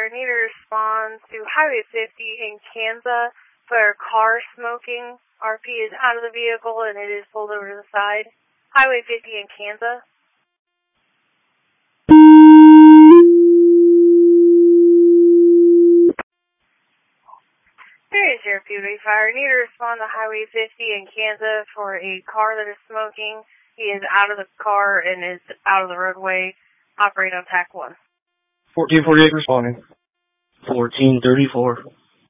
Fire. Need to respond to Highway 50 in Kansas for car smoking. RP is out of the vehicle and it is pulled over to the side. Highway 50 in Kansas. There is your Fury Fire. Need to respond to Highway 50 in Kansas for a car that is smoking. He is out of the car and is out of the roadway. Operate on TAC 1. 1448 responding. 1434.